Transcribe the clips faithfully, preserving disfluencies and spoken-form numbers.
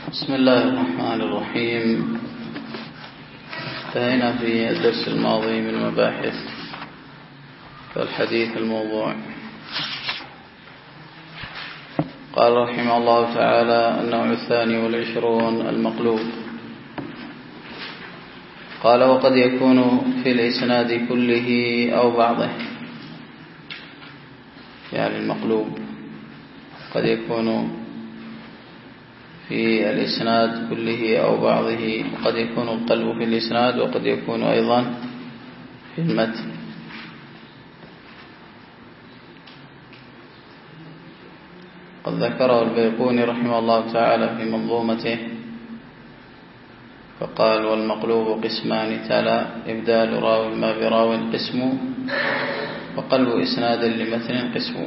بسم الله الرحمن الرحيم. انتهينا في الدرس الماضي من مباحث الحديث الموضوع. قال رحمه الله تعالى: النوع الثاني والعشرون المقلوب. قال: وقد يكون في الإسناد كله أو بعضه. يعني المقلوب قد يكون في الإسناد كله أو بعضه، وقد يكون القلب في الإسناد، وقد يكون أيضا في المتن. قد ذكره البيقوني رحمه الله تعالى في منظومته فقال: والمقلوب قسمان تلا، إبدال راو ما براو قسم، وقلب إسناد لمتن قسم.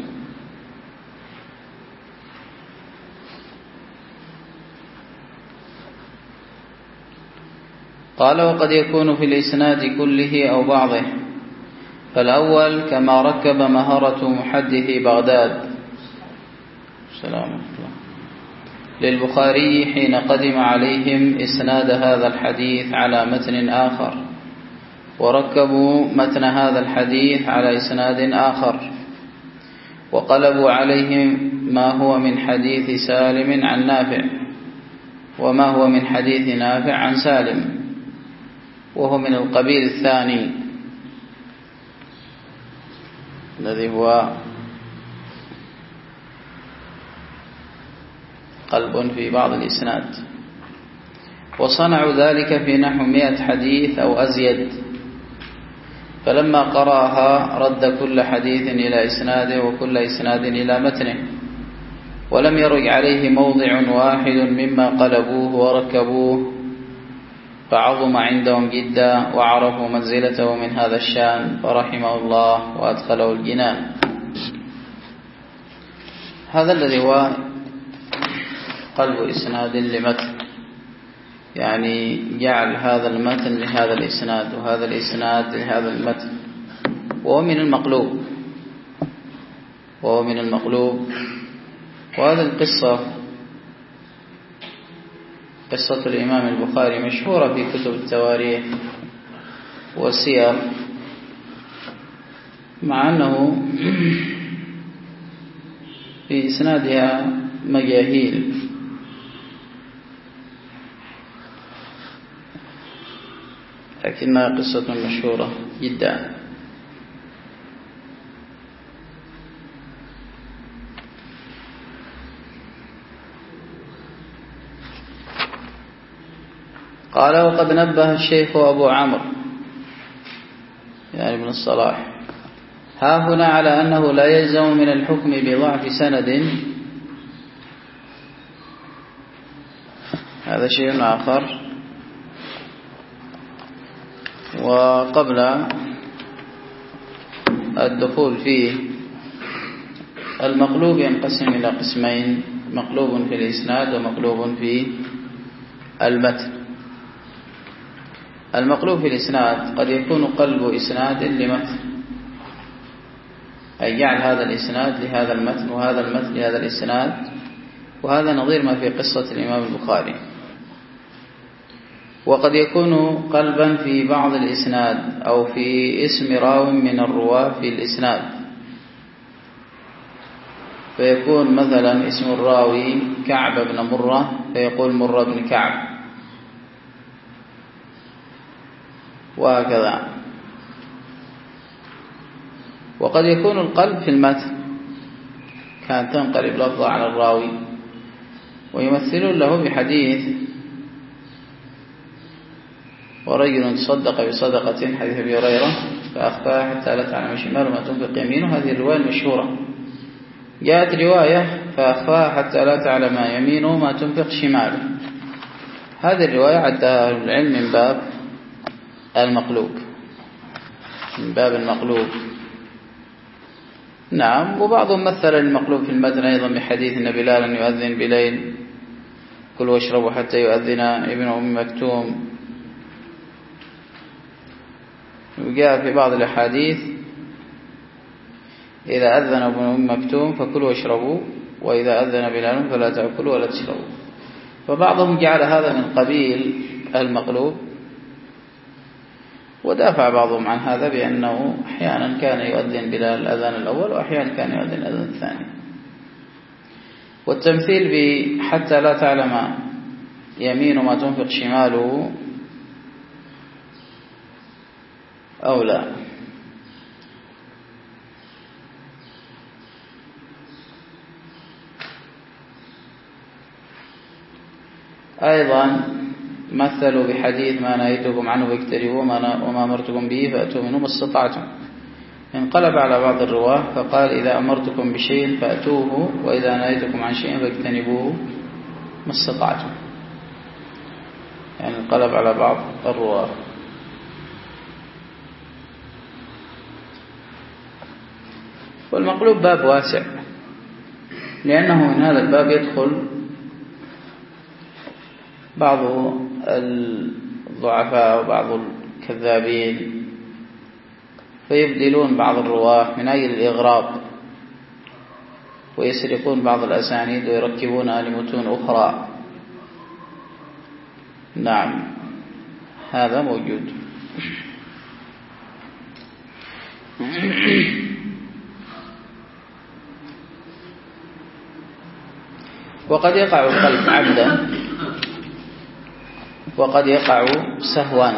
قال: وقد يكون في الإسناد كله أو بعضه. فالأول كما ركب مهارة محدث بغداد سلام للبخاري حين قدم عليهم إسناد هذا الحديث على متن آخر، وركبوا متن هذا الحديث على إسناد آخر، وقلبوا عليهم ما هو من حديث سالم عن نافع، وما هو من حديث نافع عن سالم، وهو من القبيل الثاني الذي هو قلب في بعض الإسناد. وصنعوا ذلك في نحو مئة حديث أو أزيد، فلما قرأها رد كل حديث إلى إسناده وكل إسناد إلى متنه، ولم يرج عليه موضع واحد مما قلبوه وركبوه، فعظم عندهم جدا وعرفوا منزلته من هذا الشان، فرحمه الله وأدخله الجنان. هذا الذي هو قلب إسناد لمتن، يعني جعل هذا المتن لهذا الإسناد وهذا الإسناد لهذا المتن، وهو من المقلوب وهو من المقلوب وهذه القصة قصة الإمام البخاري مشهورة في كتب التواريخ والسير، مع أنه في إسنادها مجاهيل، لكنها قصة مشهورة جدا. قال: وقد نبه الشيخ أبو عمرو يعني ابن الصلاح ها هنا على أنه لا يلزم من الحكم بضعف سند، هذا شيء آخر. وقبل الدخول فيه، المقلوب ينقسم إلى قسمين: مقلوب في الإسناد ومقلوب في المتن. المقلوب في الإسناد قد يكون قلب إسناد لمتن، أي جعل هذا الإسناد لهذا المتن وهذا المتن لهذا الإسناد، وهذا نظير ما في قصة الإمام البخاري. وقد يكون قلبا في بعض الإسناد أو في اسم راو من الرواة في الإسناد، فيكون مثلا اسم الراوي كعب بن مرة فيقول مرة بن كعب، وهكذا. وقد يكون القلب في المتن، كان تنقلب لفظة على الراوي ويمثلون له بحديث: ورجل تصدق بصدقة، حديث أبي هريرة، فأخفاها حتى لا تعلم شماله ما تنفق يمينه. هذه الرواية المشهورة. جاءت رواية: فأخفاها حتى لا تعلم يمينه ما تنفق شماله. هذه الرواية عدها العلم من باب المقلوب، من باب المقلوب. نعم. وبعضهم مثل المقلوب في المتن أيضا بحديث أن بلالا يؤذن بليل: كلوا واشربوا حتى يؤذن ابن أم مكتوم. وجاء في بعض الأحاديث: إذا أذن ابن أم مكتوم فكلوا واشربوا، وإذا أذن بلال فلا تأكلوا ولا تشربوا. فبعضهم جعل هذا من قبيل المقلوب، ودافع بعضهم عن هذا بأنه أحيانا كان يؤذن بلال الأذان الأول وأحيانا كان يؤذن الأذان الثاني. والتمثيل بحتى لا تعلم يمين ما تنفق شماله أو لا. أيضا مثلوا بحديث ما نهيتكم عنه فاجتنبوه وما أمرتكم به فأتوا منه ما استطعتم. انقلب على بعض الرواه فقال إذا أمرتكم بشيء فأتوه وإذا نهيتكم عن شيء فاجتنبوه ما استطعتم، يعني انقلب على بعض الرواه. والمقلوب باب واسع، لأنه من هذا الباب يدخل بعض الضعفاء وبعض الكذابين فيبدلون بعض الرواه من أجل الإغراب، ويسرقون بعض الأسانيد ويركبونها لمتون أخرى. نعم هذا موجود. وقد يقع القلب عمدا وقد يقع سهوا.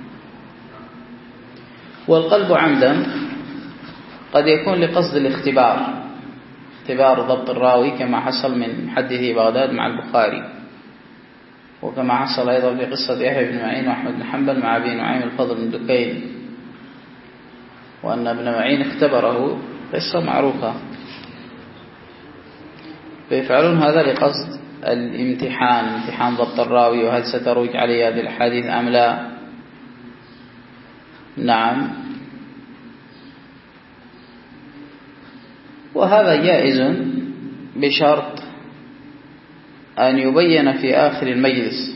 والقلب عمدا قد يكون لقصد الاختبار، اختبار ضبط الراوي كما حصل من محدثي بغداد مع البخاري، وكما حصل أيضا في قصة يحيى بن معين وأحمد بن حنبل مع أبي نعيم الفضل بن دكين، وأن ابن معين اختبره، قصة معروفة. فيفعلون هذا لقصد الامتحان، امتحان ضبط الراوي، وهل ستروج عليه هذه الحديث أم لا. نعم. وهذا جائز بشرط أن يبين في آخر المجلس،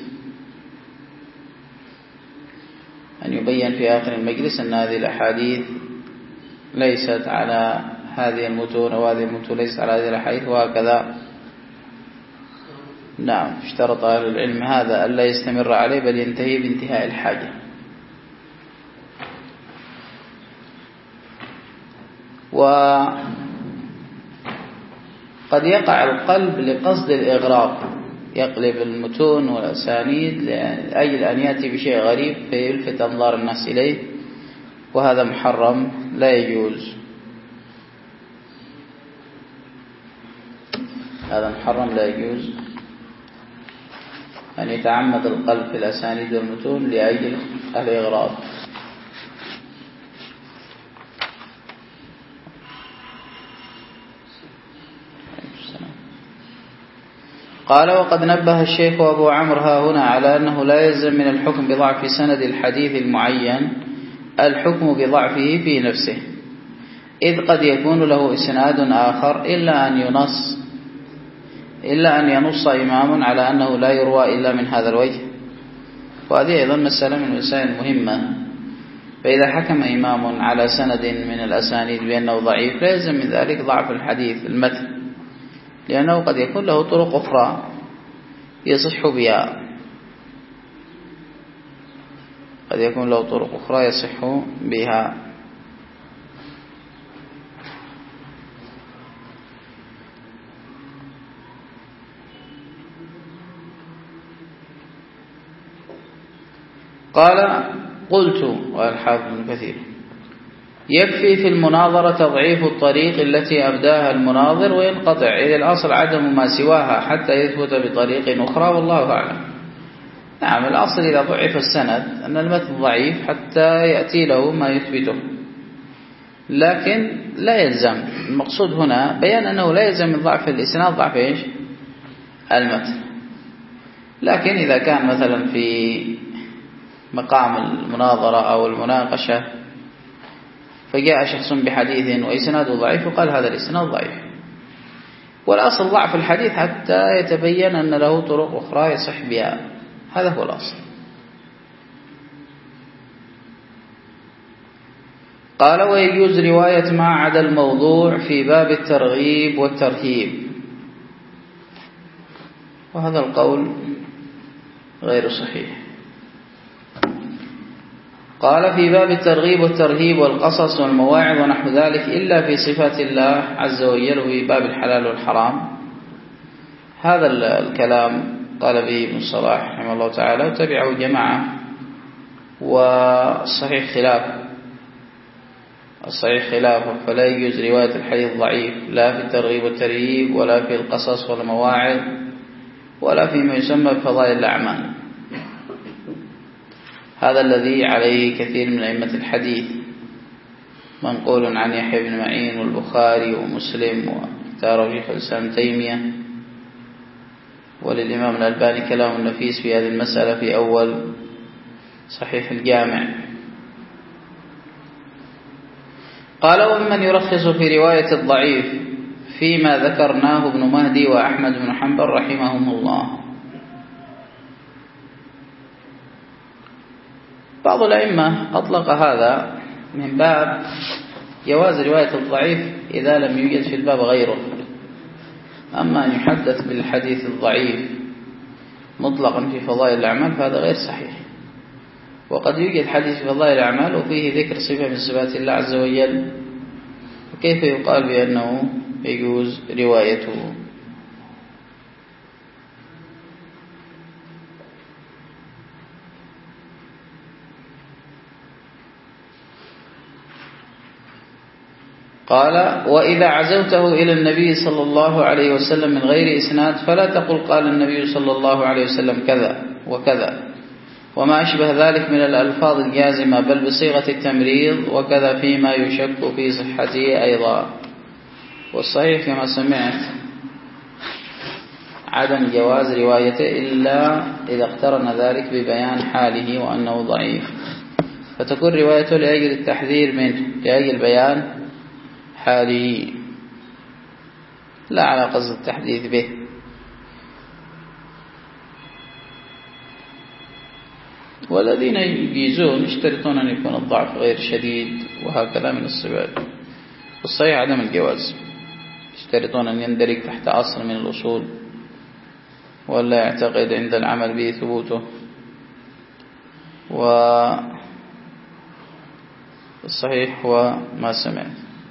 أن يبين في آخر المجلس أن هذه الأحاديث ليست على هذه المتون وهذه المتون ليست على هذه الأحاديث وهكذا. نعم. اشترط أهل العلم هذا ألا يستمر عليه بل ينتهي بانتهاء الحاجة. وقد يقع القلب لقصد الإغراق، يقلب المتون والأسانيد لأجل أن يأتي بشيء غريب فيلفت أنظار الناس إليه، وهذا محرم لا يجوز، هذا محرم لا يجوز أن يتعمد القلب في الأسانيد والمتون لأجل الإغراض. قال وقد نبه الشيخ أبو عمرو ها هنا على أنه لا يلزم من الحكم بضعف سند الحديث المعين الحكم بضعفه في نفسه، إذ قد يكون له إسناد آخر إلا أن ينص إلا أن ينص إمام على أنه لا يروى إلا من هذا الوجه، وهذه أيضا مسألة من المسائل المهمة. فإذا حكم إمام على سند من الأسانيد بأنه ضعيف لا يلزم من ذلك ضعف الحديث المتن، لأنه قد يكون له طرق أخرى يصح بها، قد يكون له طرق أخرى يصح بها. قال قلت والحافظ ابن كثير يكفي في المناظرة تضعيف الطريق التي أبداها المناظر وينقطع، إذ الأصل عدم ما سواها حتى يثبت بطريق أخرى، والله أعلم. نعم الأصل إذا ضعف السند أن المتن ضعيف حتى يأتي له ما يثبته، لكن لا يلزم، المقصود هنا بيان أنه لا يلزم من ضعف الإسناد ضعف إيش؟ المتن. لكن إذا كان مثلا في مقام المناظرة أو المناقشة فجاء شخص بحديث وإسناده ضعيف وقال هذا الإسناد ضعيف، والأصل ضعف الحديث حتى يتبين أن له طرق أخرى يصح بها، هذا هو الأصل. قال ويجوز رواية ما عدا الموضوع في باب الترغيب والترهيب، وهذا القول غير صحيح. قال في باب الترغيب والترهيب والقصص والمواعظ ونحو ذلك إلا في صفات الله عز وجل وفي باب الحلال والحرام. هذا الكلام قال به ابن الصلاح رحمه الله تعالى وتبعه جماعة، والصحيح خلاف الصحيح خلافه، فلا يجوز رواية الحديث الضعيف لا في الترغيب والترهيب ولا في القصص والمواعظ ولا فيما يسمى بفضائل الأعمال. هذا الذي عليه كثير من أئمة الحديث، منقول عن يحيى بن معين والبخاري ومسلم، واختاره شيخ الإسلام تيمية، وللإمام الألباني كلام نفيس في هذه المسألة في أول صحيح الجامع. قال ومن يرخص في رواية الضعيف فيما ذكرناه ابن مهدي وأحمد بن حنبل رحمهم الله. بعض الأئمة أطلق هذا من باب جواز رواية الضعيف إذا لم يوجد في الباب غيره، أما أن يحدث بالحديث الضعيف مطلقا في فضائل الأعمال فهذا غير صحيح. وقد يوجد حديث في فضائل الأعمال وفيه ذكر صفة من صفات الله عز وجل، وكيف يقال بأنه يجوز روايته؟ قال وإذا عزوته إلى النبي صلى الله عليه وسلم من غير إسناد فلا تقل قال النبي صلى الله عليه وسلم كذا وكذا وما أشبه ذلك من الألفاظ الجازمة، بل بصيغة التمريض، وكذا فيما يشك في صحته أيضا. والصحيح كما سمعت عدم جواز روايته إلا إذا اقترن ذلك ببيان حاله وأنه ضعيف، فتكون روايته لأجل التحذير منه، لأجل بيان حاله، لا على قصد التحديث به. والذين يجيزون يشترطون أن يكون الضعف غير شديد وهكذا من الصفات. والصحيح عدم الجواز، يشترطون أن يندرج تحت أصل من الأصول ولا يعتقد عند العمل به ثبوته. والصحيح هو ما سمعت.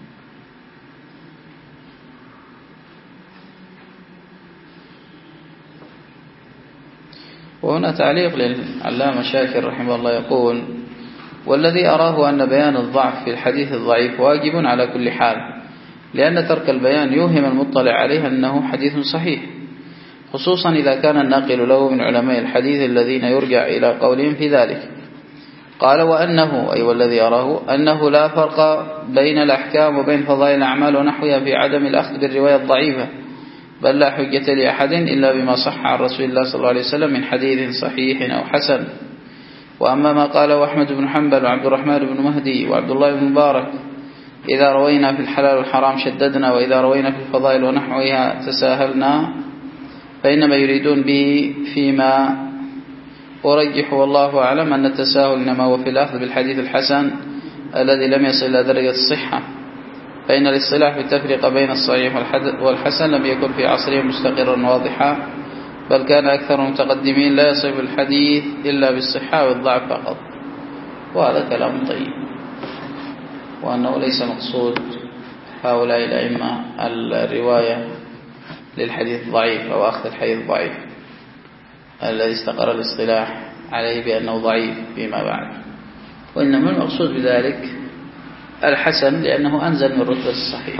وهنا تعليق للعلامة شاكر رحمه الله يقول والذي أراه أن بيان الضعف في الحديث الضعيف واجب على كل حال، لأن ترك البيان يوهم المطلع عليه أنه حديث صحيح، خصوصا إذا كان الناقل له من علماء الحديث الذين يرجع إلى قولهم في ذلك. قال وأنه أي والذي أراه أنه لا فرق بين الأحكام وبين فضائل الأعمال ونحوها في عدم الأخذ بالرواية الضعيفة، بل لا حجة لأحد إلا بما صح عن رسول الله صلى الله عليه وسلم من حديث صحيح أو حسن. وأما ما قاله أحمد بن حنبل وعبد الرحمن بن مهدي وعبد الله بن مبارك إذا روينا في الحلال والحرام شددنا، وإذا روينا في الفضائل ونحوها تساهلنا، فإنما يريدون به فيما أرجح والله أعلم أن التساهل إنما هو في الأخذ بالحديث الحسن الذي لم يصل إلى درجة الصحة، فإن الاصطلاح بالتفرقة بين الصحيح والحسن لم يكن في عصرهم مستقرا واضحا، بل كان أكثر المتقدمين لا يصف الحديث إلا بالصحة والضعف فقط. وهذا كلام طيب، وأنه ليس مقصود هؤلاء الأئمة الرواية للحديث الضعيف أو أخذ الحديث الضعيف الذي استقر الاصطلاح عليه بأنه ضعيف فيما بعد، وإنما المقصود بذلك الحسن لأنه أنزل من رتبة الصحيح.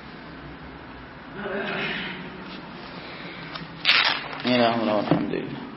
إلى هنا والحمد لله.